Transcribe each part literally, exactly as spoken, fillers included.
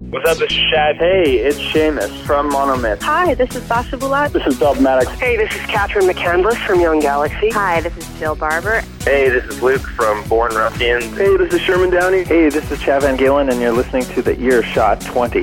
What's up, this is Shad. Hey, it's Seamus from Monomyth. Hi, this is Sasha Bulat. This is Dogmatic. Hey, this is Catherine McCandless from Young Galaxy. Hi, this is Jill Barber. Hey, this is Luke from Born Ruffians. Hey, this is Sherman Downey. Hey, this is Chad Van Galen, and you're listening to the Earshot twenty.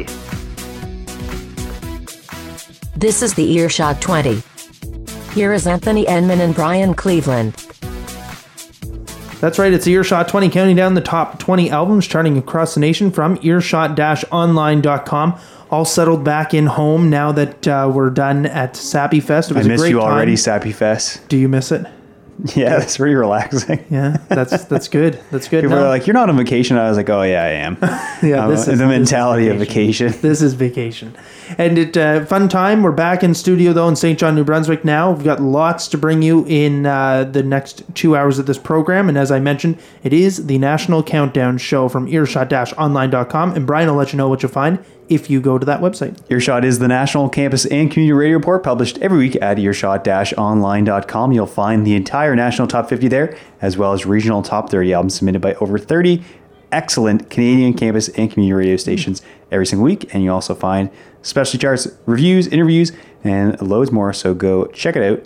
This is the Earshot twenty. Here is Anthony Enman and Brian Cleveland. That's right, it's Earshot twenty, counting down the top twenty albums charting across the nation from earshot dash online dot com. All settled back in home now that uh, we're done at Sappy Fest. It was I miss a great you already, time. Sappy Fest. Do you miss it? Yeah, that's pretty relaxing. Yeah, that's that's good. That's good. People No. are like, you're not on vacation. I was like, oh, yeah, I am. Yeah, um, this is the mentality this is of vacation. This is vacation. And it uh, fun time. We're back in studio, though, in Saint John, New Brunswick now. We've got lots to bring you in uh, the next two hours of this program. And as I mentioned, it is the National Countdown Show from earshot dash online dot com. And Brian will let you know what you'll find if you go to that website. Earshot is the national campus and community radio report published every week at earshot dash online dot com. You'll find the entire national top fifty there, as well as regional top thirty albums submitted by over thirty excellent Canadian campus and community radio stations every single week. And you also find specialty charts, reviews, interviews, and loads more. So go check it out.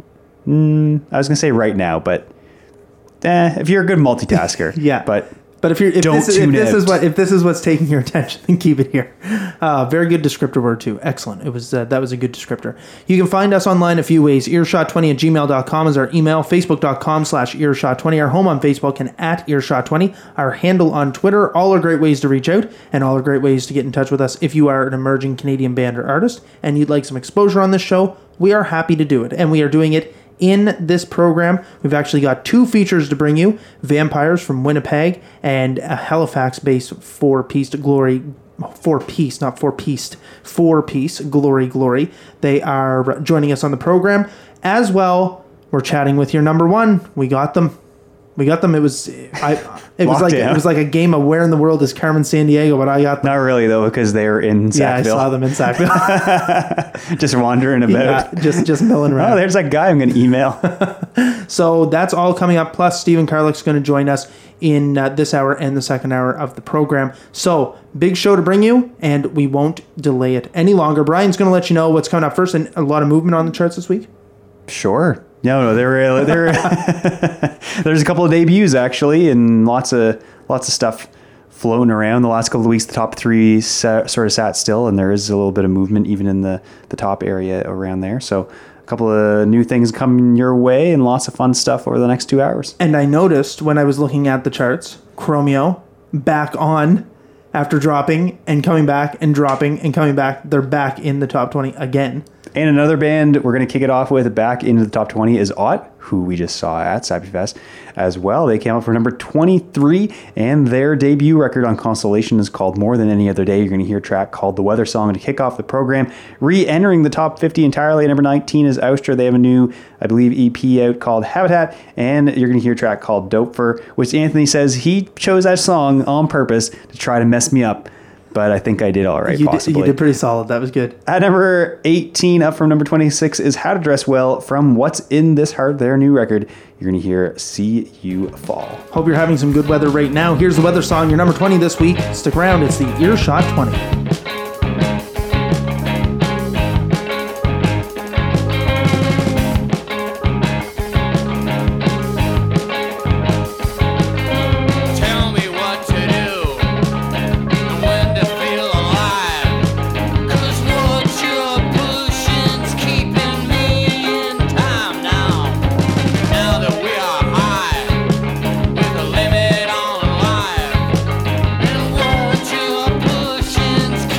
Mm, I was going to say right now, but eh, if you're a good multitasker. Yeah. But But if you're if Don't this, if tune this is out. what if this is what's taking your attention, then keep it here. Uh, very good descriptor word too. Excellent. It was uh, that was a good descriptor. You can find us online a few ways. earshot twenty at gmail dot com is our email. Facebook dot com slash earshot twenty. Our home on Facebook and at earshot twenty. Our handle on Twitter. All are great ways to reach out and all are great ways to get in touch with us. If you are an emerging Canadian band or artist and you'd like some exposure on this show, we are happy to do it, and we are doing it. In this program, we've actually got two features to bring you. Vampires from Winnipeg and a Halifax-based four-piece Glory, four-piece, not four-pieced, four-piece Glory Glory. They are joining us on the program. As well, we're chatting with your number one. We got them. We got them. It was I. It was like Lockdown. it was like a game of Where in the World is Carmen Sandiego, but I got them. not really, though, because they were in Yeah, I Sackville. saw them in Sackville. Just wandering about. Yeah, just just milling around. Oh, there's that guy I'm going to email. So that's all coming up. Plus, Stephen Carlick's going to join us in uh, this hour and the second hour of the program. So, big show to bring you, and we won't delay it any longer. Brian's going to let you know what's coming up first, and a lot of movement on the charts this week. Sure. No, no, there, there, there's a couple of debuts actually, and lots of lots of stuff floating around. The last couple of weeks, the top three sa- sort of sat still, and there is a little bit of movement even in the the top area around there. So, a couple of new things coming your way, and lots of fun stuff over the next two hours. And I noticed when I was looking at the charts, Chromeo back on after dropping and coming back and dropping and coming back. They're back in the top twenty again. And another band we're going to kick it off with back into the top twenty is Ott, who we just saw at Sappy Fest as well. They came out for number twenty-three, and their debut record on Constellation is called More Than Any Other Day. You're going to hear a track called The Weather Song to kick off the program. Re-entering the top fifty entirely at number nineteen is Austra. They have a new, I believe, E P out called Habitat, and you're going to hear a track called Dope Fur, which Anthony says he chose that song on purpose to try to mess me up. But I think I did all right, You did, possibly. you did pretty solid. That was good. At number eighteen, up from number twenty-six, is How to Dress Well from What's in This Heart, their new record. You're going to hear See You Fall. Hope you're having some good weather right now. Here's the weather song, your number twenty this week. Stick around. It's the Earshot twenty. Tell me what to do and when to feel alive. 'Cause what you're pushing's keeping me in time now. Now that we are high, with a limit on life. And what you're pushing's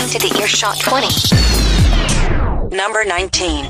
listening to the Earshot twenty. Number nineteen.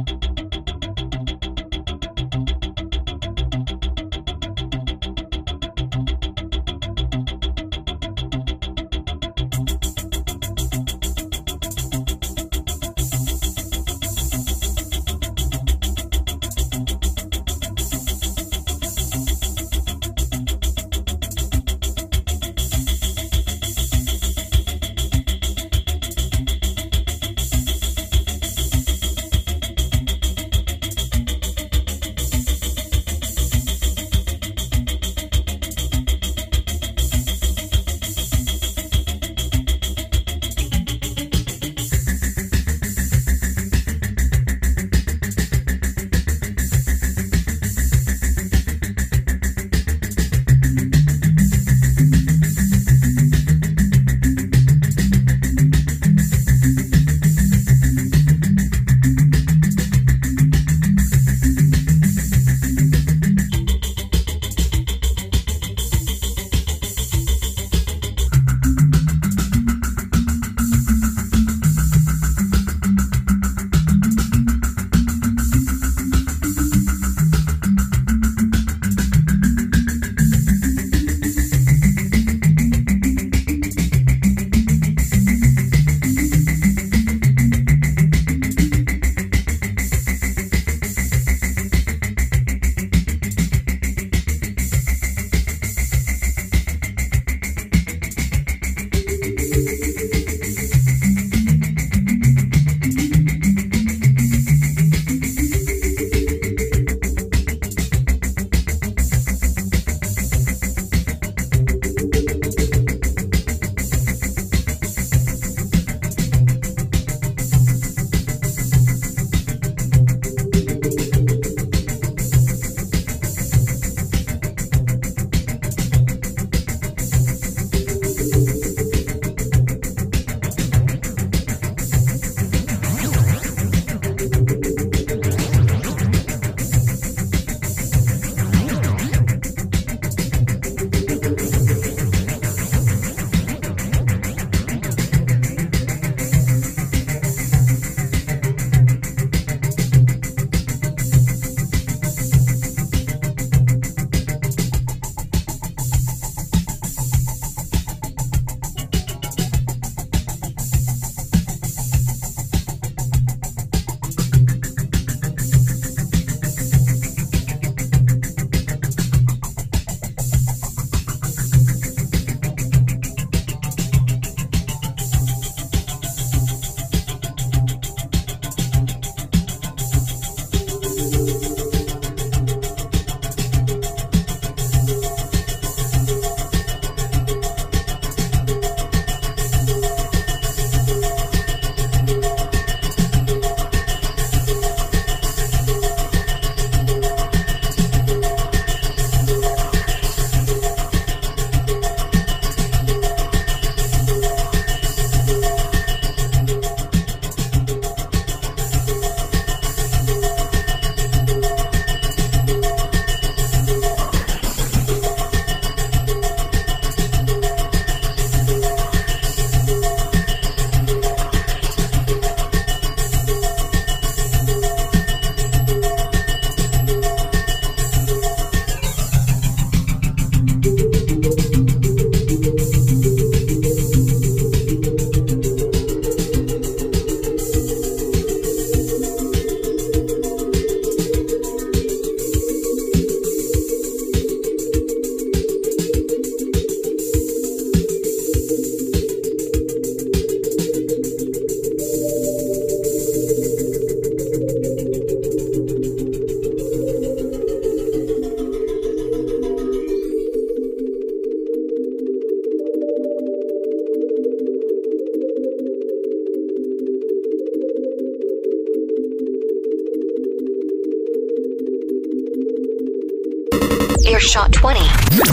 Earshot twenty.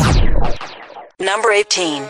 Number eighteen.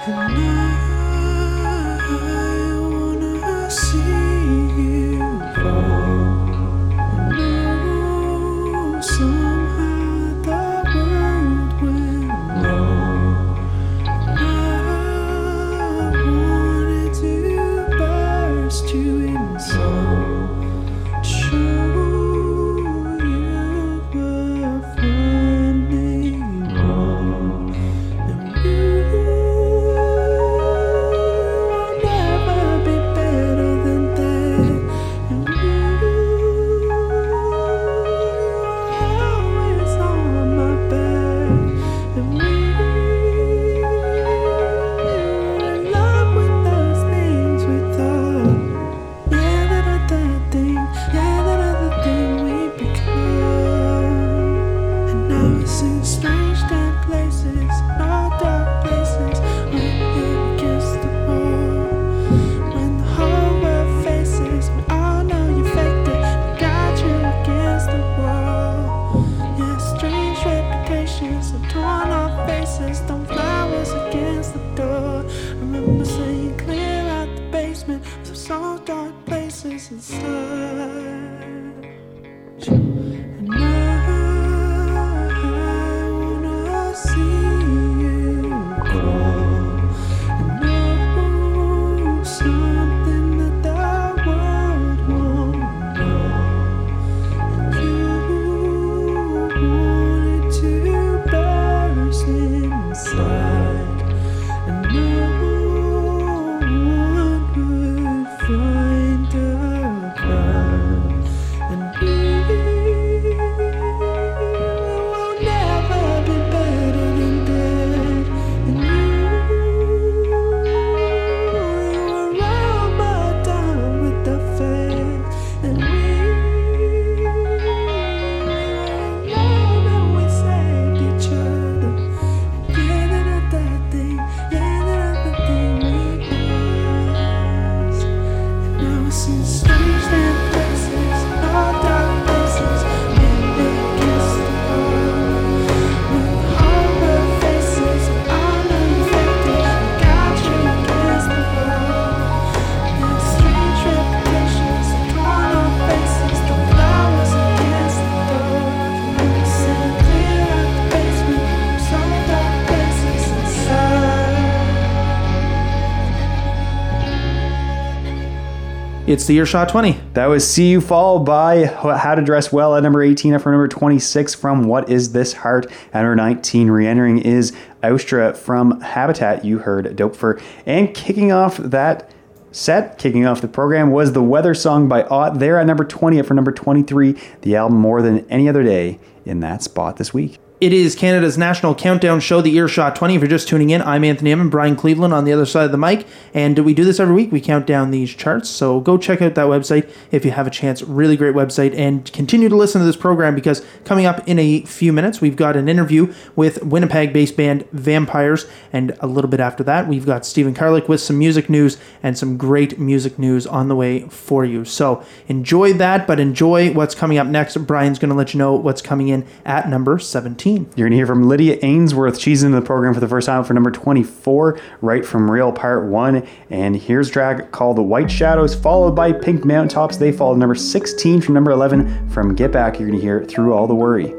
It's the Earshot twenty. That was See You Fall by How to Dress Well at number eighteen. Up for number twenty-six from What Is This Heart? At number nineteen, re-entering is Austra from Habitat. You heard Dope. And kicking off that set, kicking off the program, was The Weather Song by Ott. There at number twenty. Up for number twenty-three, the album More Than Any Other Day in that spot this week. It is Canada's national countdown show, the Earshot twenty. If you're just tuning in, I'm Anthony Emmon, Brian Cleveland on the other side of the mic, and we do this every week. We count down these charts, so go check out that website if you have a chance. Really great website, and continue to listen to this program because coming up in a few minutes, we've got an interview with Winnipeg-based band Vampires, and a little bit after that, we've got Stephen Karlik with some music news and some great music news on the way for you. So enjoy that, but enjoy what's coming up next. Brian's going to let you know what's coming in at number seventeen. You're going to hear from Lydia Ainsworth. She's in the program for the first time for number twenty-four, Right From Real Part one. And here's a track called The White Shadows, followed by Pink Mountaintops. They fall to number sixteen from number eleven. From Get Back, you're going to hear Through All the Worry.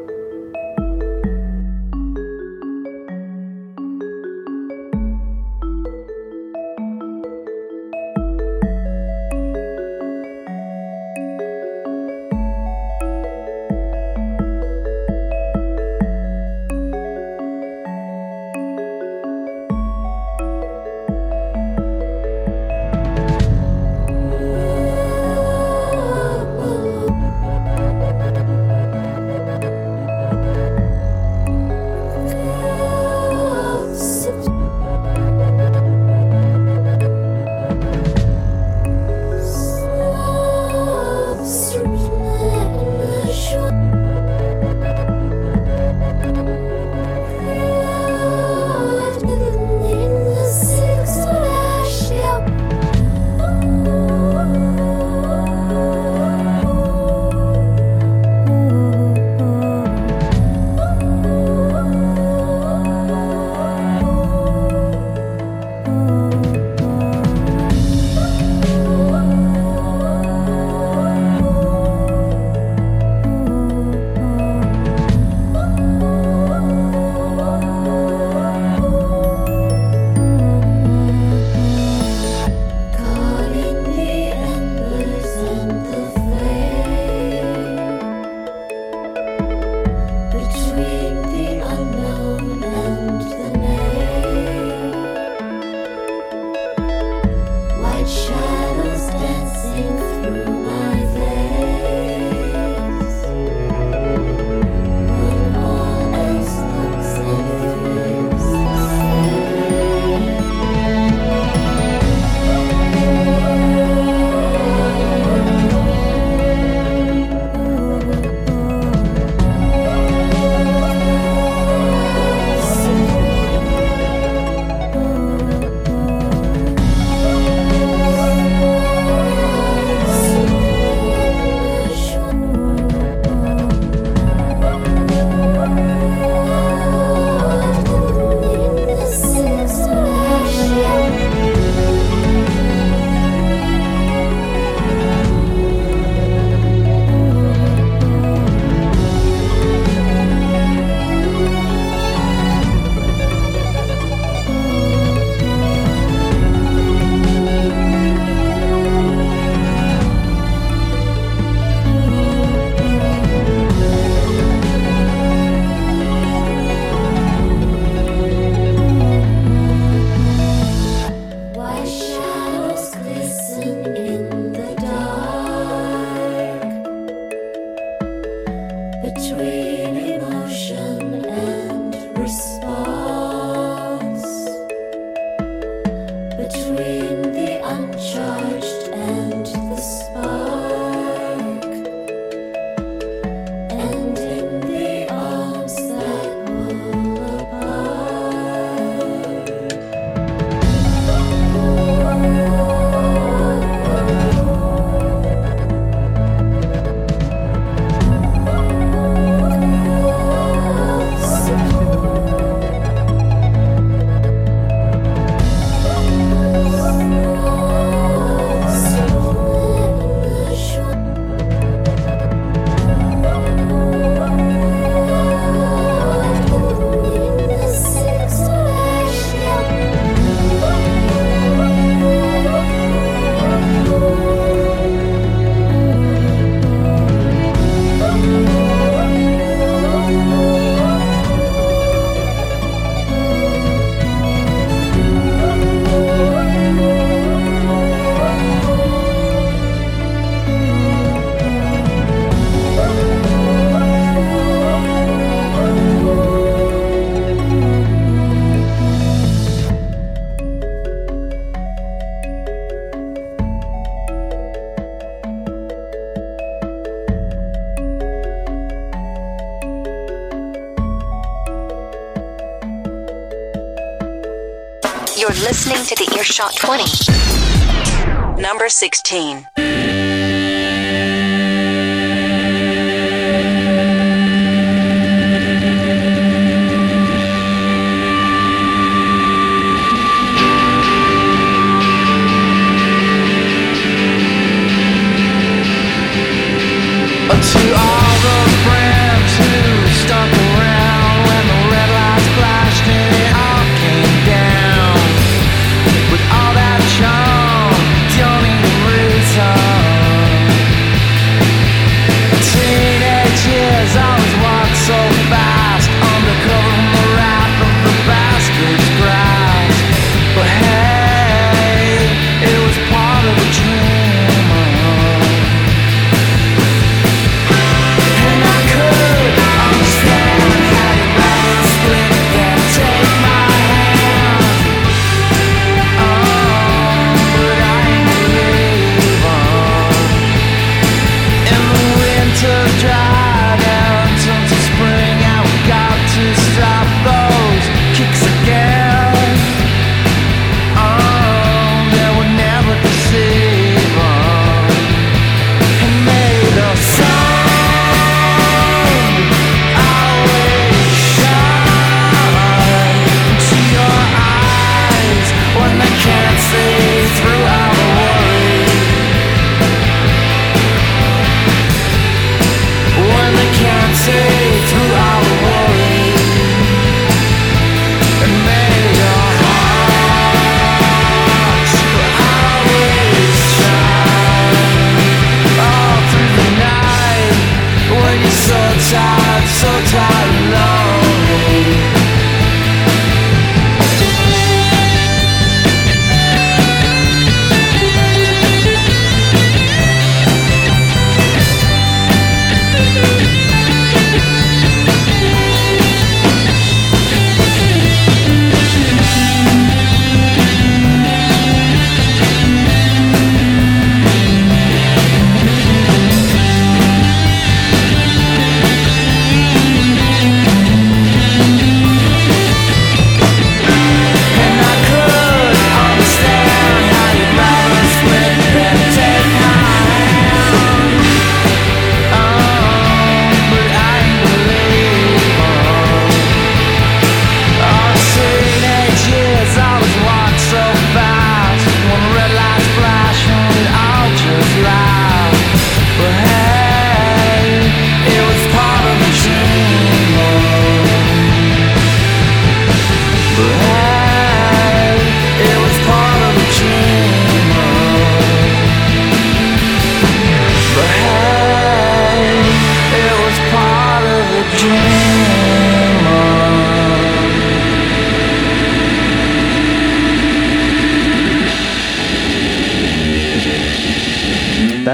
between emotion and response, between the uncharged and the spark, and in the arms that pull You're listening to the Earshot twenty. Number sixteen. To all the friends who stuck around when the red lights flashed and it all came down, with all that charm, don't even reason. Teenage years always walk so fast, undercover from the wrath of the bastard's grasp. But hey, it was part of the dream.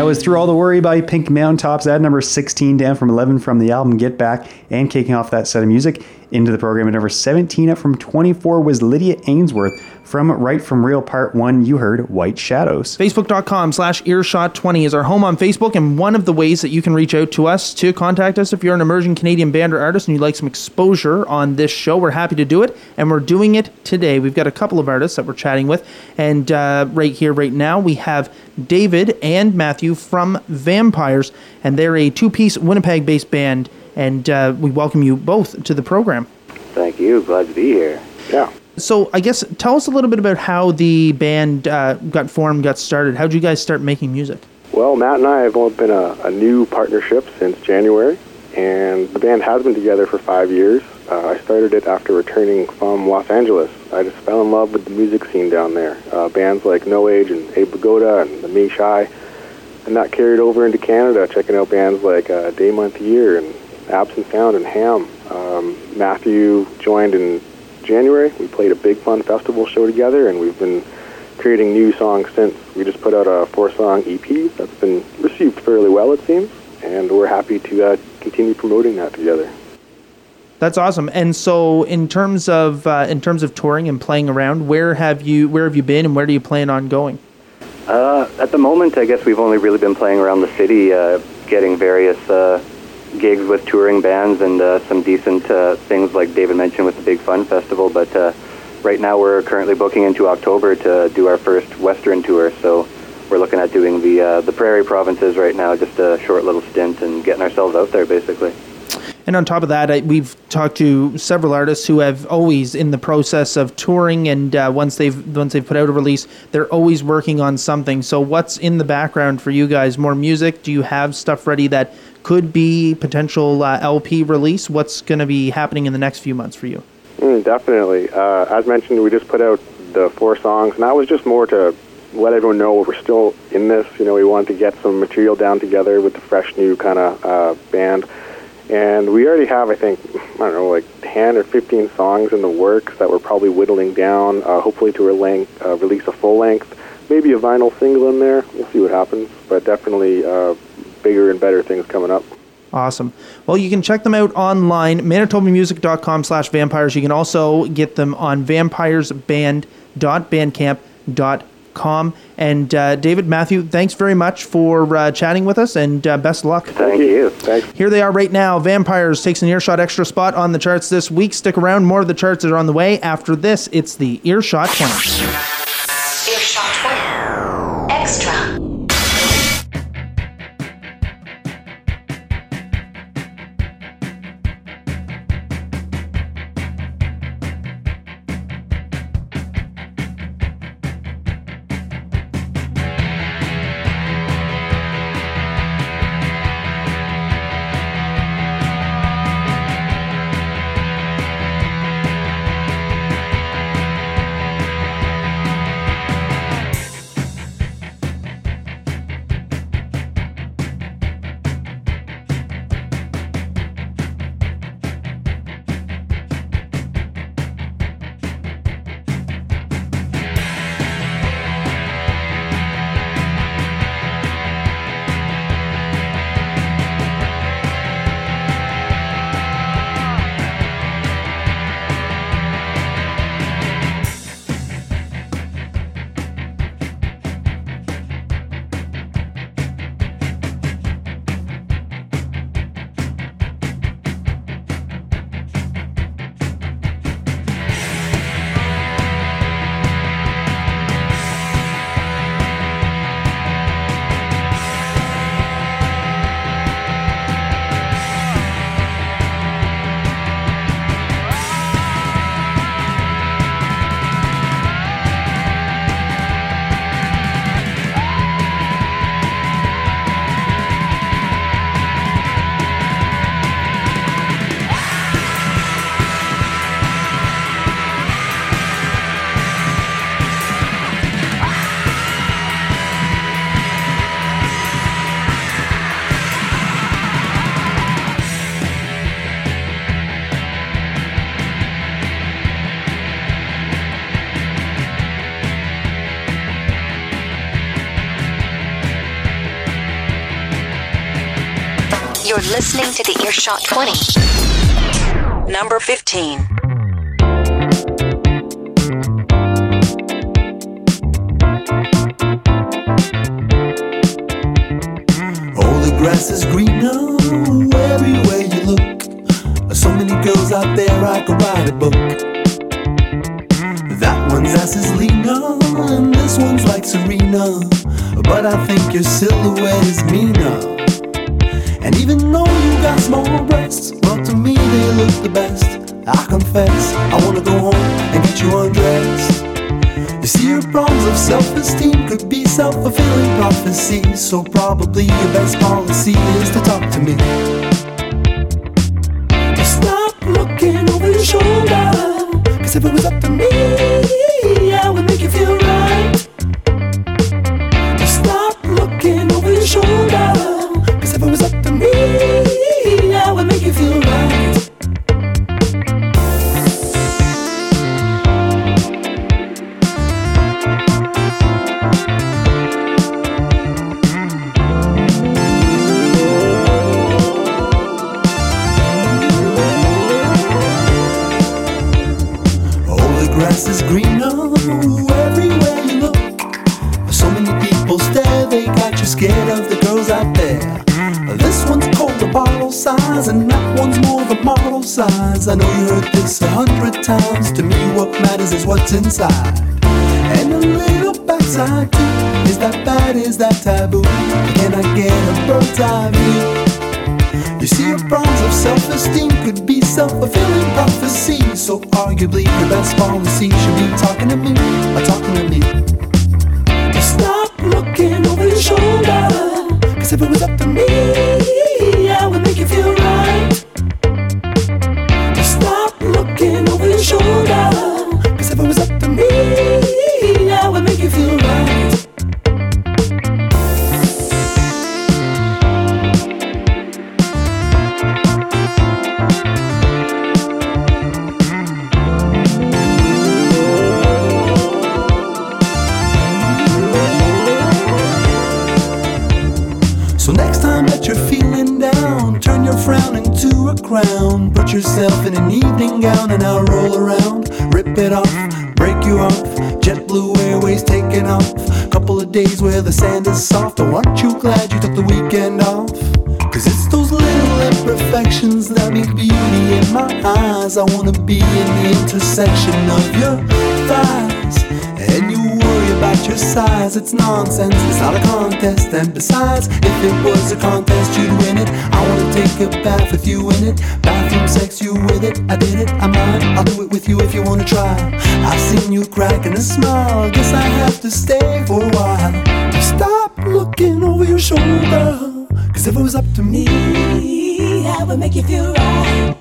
was Through All the Worry by Pink Mountaintops at number sixteen, down from eleven from the album Get Back, and kicking off that set of music into the program at number seventeen, up from twenty-four, was Lydia Ainsworth from Right From Real Part one. You heard White Shadows. Facebook.com slash earshot 20 is our home on Facebook, and one of the ways that you can reach out to us to contact us if you're an emerging Canadian band or artist and you'd like some exposure on this show, we're happy to do it, and we're doing it today. We've got a couple of artists that we're chatting with, and uh, right here, right now, we have David and Matthew from Vampires, and they're a two-piece Winnipeg-based band, and uh, we welcome you both to the program. Thank you. Glad to be here. Yeah. So I guess tell us a little bit about how the band uh, got formed, got started. How did you guys start making music? Well, Matt and I have only been a, a new partnership since January, and the band has been together for five years. Uh, I started it after returning from Los Angeles. I just fell in love with the music scene down there. Uh, bands like No Age and Abe Pagoda and the Me Shy, and that carried over into Canada, checking out bands like uh, Day Month Year and Absent Sound and Ham. Um, Matthew joined in January. We played a big fun festival show together, and we've been creating new songs since. We just put out a four-song E P that's been received fairly well, it seems, and we're happy to uh, continue promoting that together. That's awesome. And so, in terms of uh, in terms of touring and playing around, where have you where have you been, and where do you plan on going? Uh, at the moment, I guess we've only really been playing around the city, uh, getting various uh, gigs with touring bands and uh, some decent uh, things like David mentioned with the Big Fun Festival. But uh, right now we're currently booking into October to do our first Western tour. So we're looking at doing the uh, the Prairie provinces right now, just a short little stint and getting ourselves out there basically. And on top of that, I, we've talked to several artists who have always in the process of touring, and uh, once they've once they've put out a release, they're always working on something. So what's in the background for you guys? More music? Do you have stuff ready that could be potential uh, L P release? What's going to be happening in the next few months for you? Mm, definitely. Uh, as mentioned, we just put out the four songs, and that was just more to let everyone know we're still in this. You know, we wanted to get some material down together with the fresh new kind of uh, band. And we already have, I think, I don't know, like ten or fifteen songs in the works that we're probably whittling down, uh, hopefully to rele- uh, release a full-length, maybe a vinyl single in there. We'll see what happens, but definitely uh, bigger and better things coming up. Awesome. Well, you can check them out online, manitobamusic.com slash vampires. You can also get them on vampiresband dot bandcamp dot com. And uh, David, Matthew, thanks very much for uh, chatting with us, and uh, best of luck. Thank you. Thanks. Here they are right now. Vampires takes an Earshot extra spot on the charts this week. Stick around. More of the charts are on the way. After this, it's the Earshot twenty. Earshot twenty. Extra. You're listening to the Earshot twenty. Number fifteen. All the grass is greener everywhere you look. So many girls out there I could write a book. That one's ass is leaner and this one's like Serena, but I think your silhouette is meaner. And even though you got small breasts, well to me they look the best. I confess, I wanna go home and get you undressed. You see, your problems of self-esteem could be self-fulfilling prophecies, so probably your best policy is to talk to me. Stop looking over your shoulder, cause if it was up to me, I would make you feel right. Stop looking over your shoulder, cause if it was up to me, I would make you feel right. Grass is greener everywhere you look. So many people stare, they got you scared of the girls out there. This one's called the bottle size, and that one's more the model size. I know you heard this a hundred times. To me what matters is what's inside. And a little backside too. Is that bad, is that taboo? Can I get a bird's eye view? You see, your problems of self-esteem could be self-fulfilling prophecy, so arguably your best policy should be talking to me, or talking to me. Stop looking over your shoulder, cause if it was up to me, I would make you feel right. Stop looking over your shoulder, cause if it was up to me, I would make you feel right. So next time that you're feeling down, turn your frown into a crown. Put yourself in an evening gown and I'll roll around. Rip it off, break you off. JetBlue Airways taking off. Couple of days where the sand is soft. Oh, aren't you glad you took the weekend off? Cause it's those little imperfections that make beauty in my eyes. I wanna be in the intersection of your thighs. And you worry about your size, it's nonsense, it's not a contest. And besides, if it was a contest, you'd win it. I wanna take a bath with you in it. Bathroom sex, you with it, I did it, I might. I'll do it with you if you wanna try. I've seen you cracking a smile, guess I have to stay for a while. Stop looking over your shoulder, cause if it was up to me, I would make you feel right.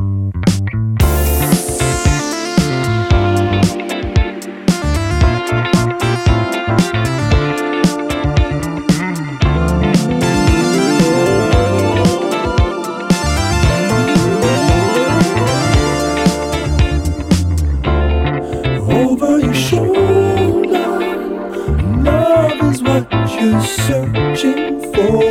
Over your shoulder, love is what you're searching for.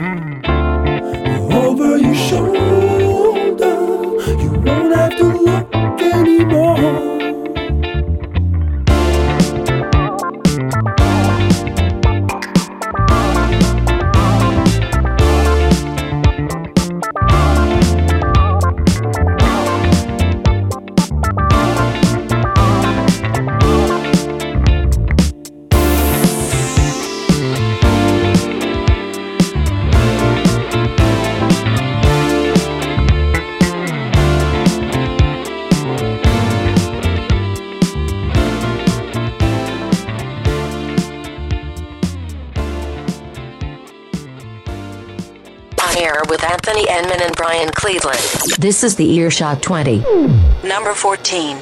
Over your shoulder, you won't have to look anymore. With Anthony Enman and Brian Cleveland. This is the Earshot twenty. Number fourteen.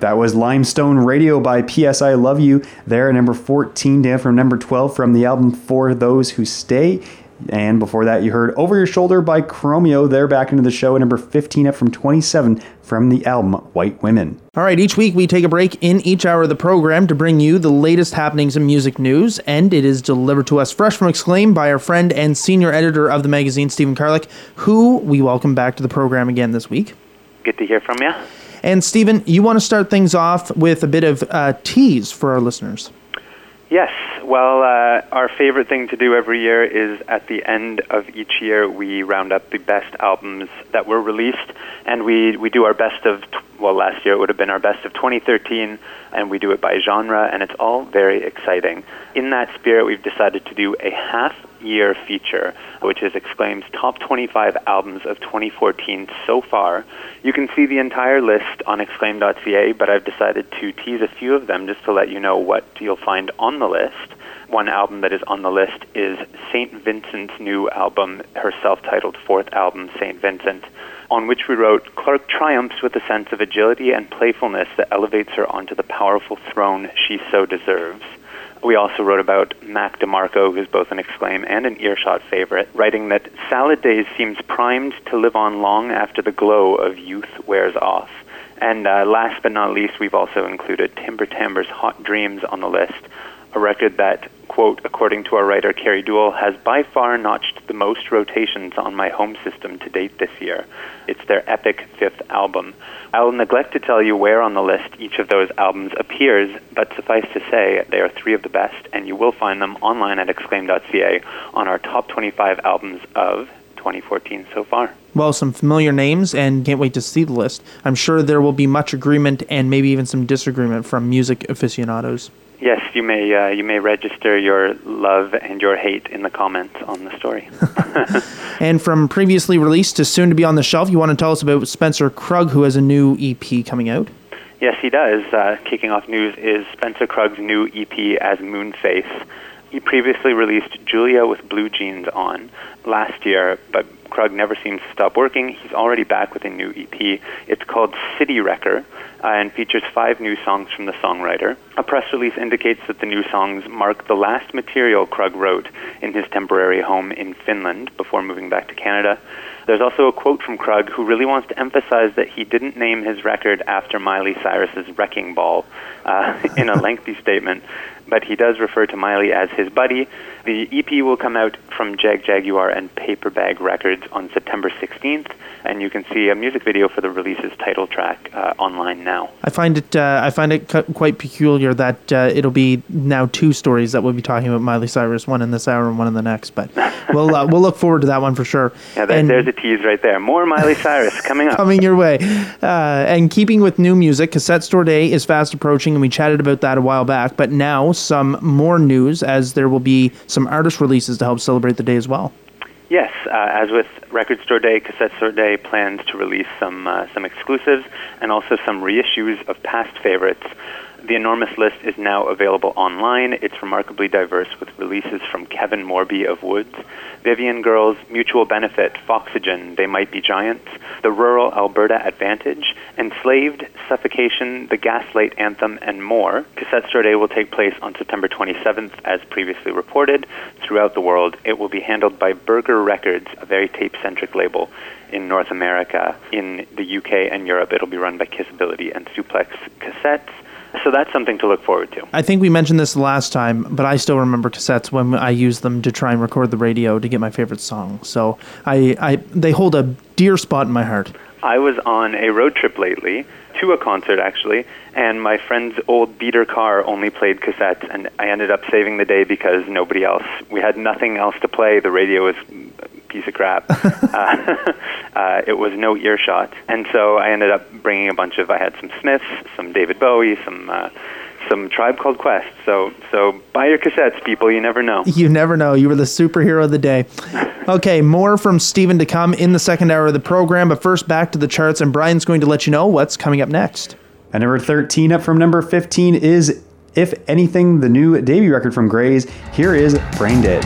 That was Limestone Radio by P S I Love You. There at number fourteen, down from number twelve from the album For Those Who Stay. And before that, you heard Over Your Shoulder by Chromeo. They're back into the show at number fifteen, up from twenty-seven from the album White Women. All right, each week we take a break in each hour of the program to bring you the latest happenings in music news, and it is delivered to us fresh from Exclaim by our friend and senior editor of the magazine, Stephen Karlik, who we welcome back to the program again this week. Good to hear from you. And Stephen, you want to start things off with a bit of uh, tease for our listeners. Yes. Well, uh, our favorite thing to do every year is at the end of each year, we round up the best albums that were released, and we, we do our best of, well, last year it would have been our best of twenty thirteen, and we do it by genre, and it's all very exciting. In that spirit, we've decided to do a half-year feature, which is Exclaim's top twenty-five albums of twenty fourteen so far. You can see the entire list on exclaim dot c a, but I've decided to tease a few of them just to let you know what you'll find on the list. One album that is on the list is Saint Vincent's new album, her self-titled fourth album, Saint Vincent, on which we wrote, Clark triumphs with a sense of agility and playfulness that elevates her onto the powerful throne she so deserves. We also wrote about Mac DeMarco, who's both an Exclaim and an Earshot favorite, writing that Salad Days seems primed to live on long after the glow of youth wears off. And uh, last but not least, we've also included Timber Timber's Hot Dreams on the list, a record that, quote, according to our writer Carrie Duell, has by far notched the most rotations on my home system to date this year. It's their epic fifth album. I'll neglect to tell you where on the list each of those albums appears, but suffice to say they are three of the best, and you will find them online at exclaim dot c a on our top twenty-five albums of twenty fourteen so far. Well, some familiar names, and can't wait to see the list. I'm sure there will be much agreement and maybe even some disagreement from music aficionados. Yes, you may uh, you may register your love and your hate in the comments on the story. And from previously released to soon to be on the shelf, you want to tell us about Spencer Krug, who has a new E P coming out? Yes, he does. Uh, kicking off news is Spencer Krug's new E P as Moonface. He previously released Julia with Blue Jeans on last year, but Krug never seems to stop working. He's already back with a new E P. It's called City Wrecker, uh, and features five new songs from the songwriter. A press release indicates that the new songs mark the last material Krug wrote in his temporary home in Finland before moving back to Canada. There's also a quote from Krug, who really wants to emphasize that he didn't name his record after Miley Cyrus's Wrecking Ball uh, in a lengthy statement, but he does refer to Miley as his buddy. The E P will come out from Jag Jaguar and Paperbag Records on September sixteenth, and you can see a music video for the release's title track uh, online now. I find it uh, I find it cu- quite peculiar that uh, it'll be now two stories that we'll be talking about Miley Cyrus, one in this hour and one in the next, but we'll uh, we'll look forward to that one for sure. Yeah, that, there's a tease right there. More Miley Cyrus coming up. Coming your way. Uh, and keeping with new music, Cassette Store Day is fast approaching, and we chatted about that a while back, but now some more news, as there will be some artist releases to help celebrate the day as well. Yes, uh, as with Record Store Day, Cassette Store Day plans to release some uh, some exclusives and also some reissues of past favorites. The enormous list is now available online. It's remarkably diverse, with releases from Kevin Morby of Woods, Vivian Girls, Mutual Benefit, Foxygen, They Might Be Giants, The Rural Alberta Advantage, Enslaved, Suffocation, The Gaslight Anthem, and more. Cassette Store Day will take place on September twenty-seventh, as previously reported. Throughout the world, it will be handled by Burger Records, a very tape-centric label in North America. In the U K and Europe, it'll be run by Kissability and Suplex Cassettes. So that's something to look forward to. I think we mentioned this last time, but I still remember cassettes when I used them to try and record the radio to get my favorite song. So I, I they hold a dear spot in my heart. I was on a road trip lately, to a concert actually, and my friend's old beater car only played cassettes, and I ended up saving the day because nobody else, we had nothing else to play. The radio was a piece of crap. uh, uh, it was no Earshot, and so I ended up bringing a bunch of, I had some Smiths, some David Bowie, some uh, some Tribe Called Quest. So so buy your cassettes, people. You never know. You never know. You were the superhero of the day. Okay, more from Stephen to come in the second hour of the program, but first back to the charts, and Brian's going to let you know what's coming up next. At number thirteen, up from number fifteen, is If Anything, the new debut record from Grays. Here is Brain Dead.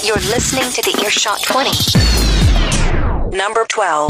You're listening to the Earshot twenty. Number twelve.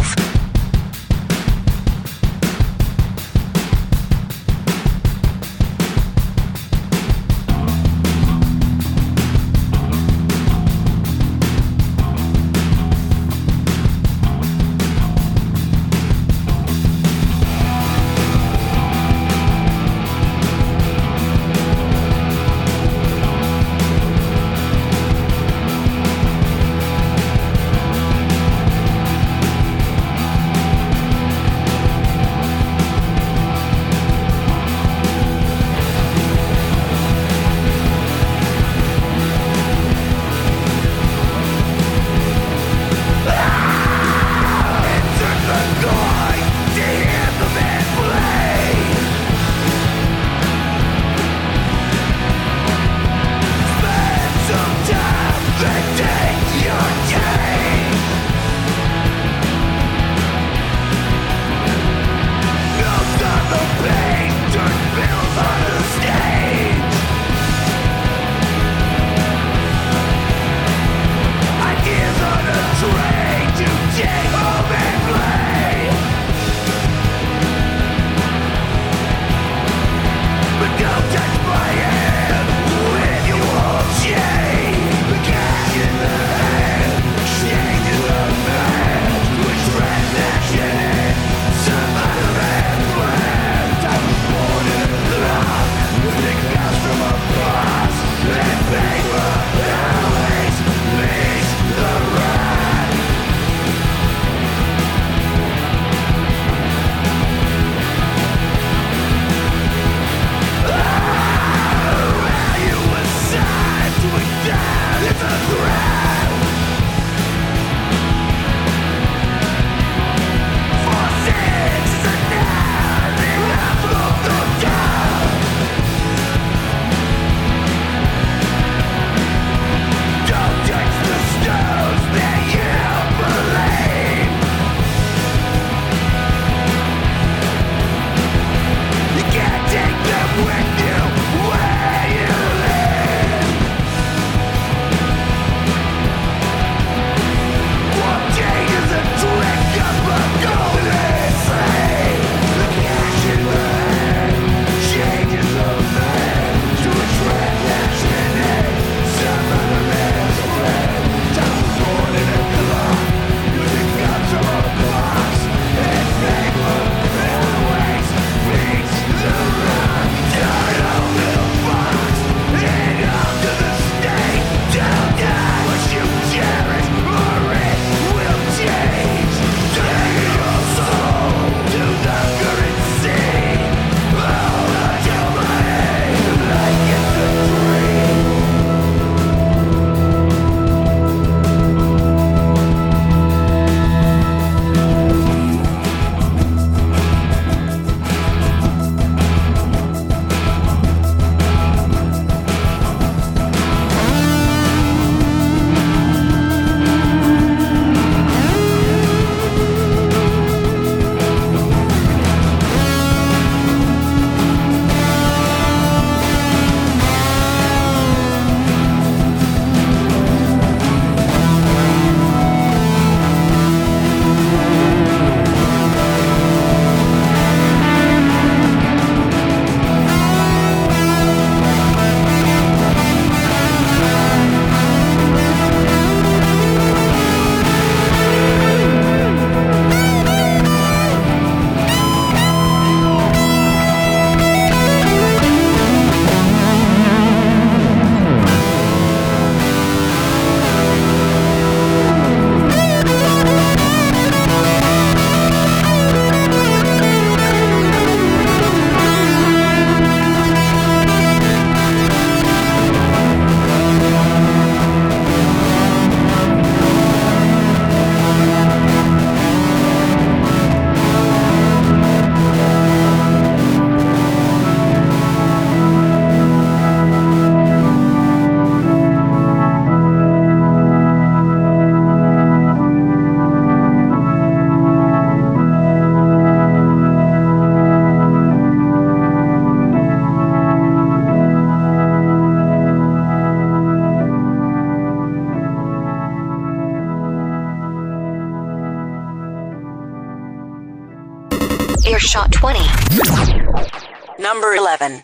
Earshot twenty. Number eleven.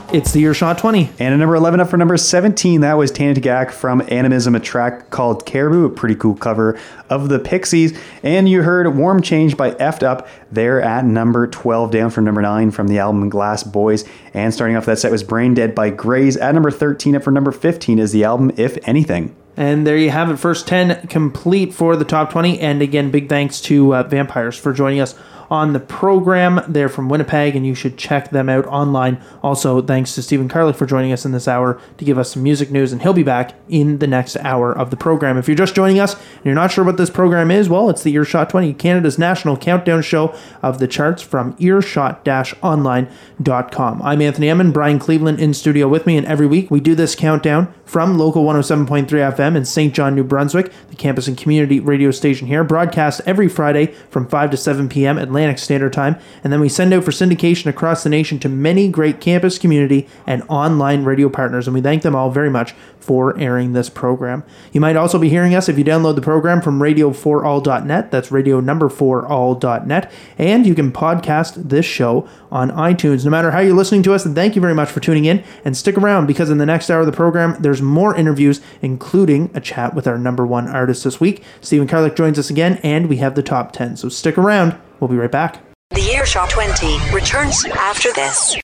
It's the Earshot twenty. And at number eleven up for number seventeen, that was Tana Tagak from Animism, a track called Caribou, a pretty cool cover of the Pixies. And you heard Warm Change by Effed Up there at number twelve, down from number nine from the album Glass Boys. And starting off that set was Brain Dead by Grays. At number thirteen up for number fifteen is the album If Anything. And there you have it, first ten complete for the top twenty. And again, big thanks to uh, Vampires for joining us on the program. They're from Winnipeg, and you should check them out online. Also, thanks to Stephen Carlick for joining us in this hour to give us some music news, and he'll be back in the next hour of the program. If you're just joining us and you're not sure what this program is, well, it's the Earshot twenty, Canada's national countdown show of the charts from earshot dash online dot com. I'm Anthony Emmon, Brian Cleveland in studio with me, and every week we do this countdown from Local one oh seven point three F M in Saint John, New Brunswick, the campus and community radio station here, broadcast every Friday from five to seven p.m. Atlantic Standard Time, and then we send out for syndication across the nation to many great campus, community, and online radio partners, and we thank them all very much for airing this program. You might also be hearing us if you download the program from radio for all dot net. That's radio number four all dot net, and you can podcast this show on iTunes. No matter how you're listening to us, and thank you very much for tuning in, and stick around because in the next hour of the program, there's more interviews, including a chat with our number one artist this week. Stephen Carlick joins us again, and we have the top ten, so stick around. We'll be right back. The Earshot twenty returns after this.